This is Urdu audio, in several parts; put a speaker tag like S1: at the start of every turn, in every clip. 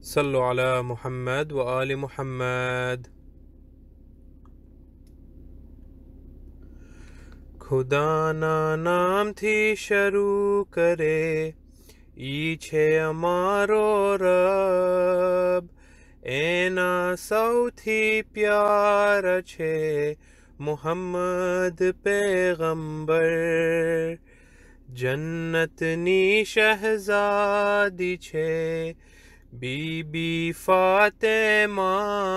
S1: صلو علی محمد و آل محمد۔ خدا نا نام تھی شروع کرے، ای چھے امارو رب، اینا سوتھی پیارا چھے محمد پیغمبر، جنت نی شہزادی چھے بی بی فاطمہ،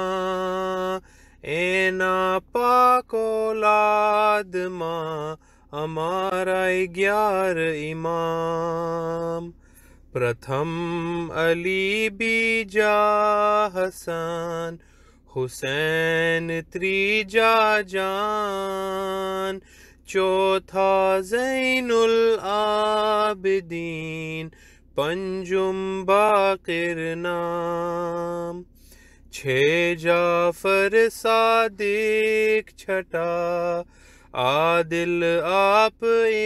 S1: اینا پاک اولاد ماں ہمارا 11 امام، پرتھم علی بیجا حسن، حسین تریجا جان، چوتھا زین العابدین، پنجم باقر نام، 6 جعفر صادق، چھٹا عادل آپ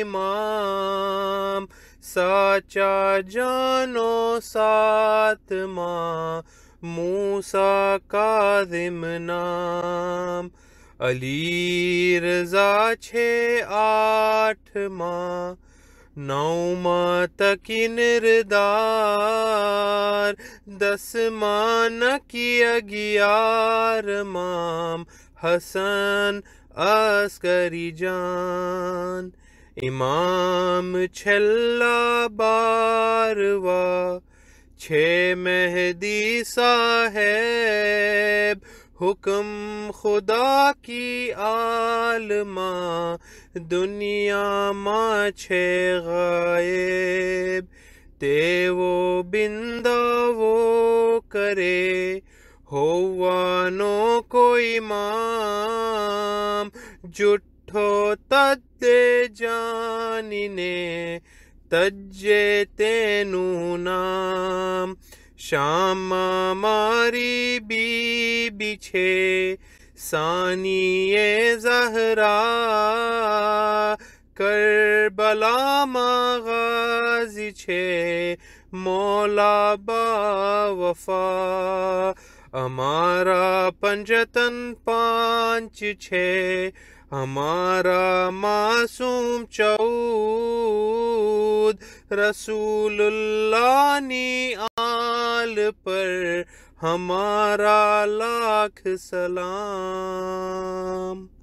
S1: امام، ساچا جانو ساتواں موسیٰ کاظم نام، علی رضا 6 8 ماں، 9 ماہ تک نردار، 10 ماہ نکی 11 مام، حسن عسکری جان، امام چھلا 12واں، 6 مہدی صاحب، حکم خدا کی عالماں، دنیا ماں 6 غائب، تے وہ بندہ وہ کرے، ہوانو کو امام، جٹھو تدے جانی نے تجے تینو نام، شام ماری بی بی چھے ثانی زہرا، کربلا ماں غازی چھے مولا با وفا، ہمارا پنجتن 5 چھے، ہمارا معصوم 14، رسول اللہ نی آل پر ہمارا لاکھ سلام۔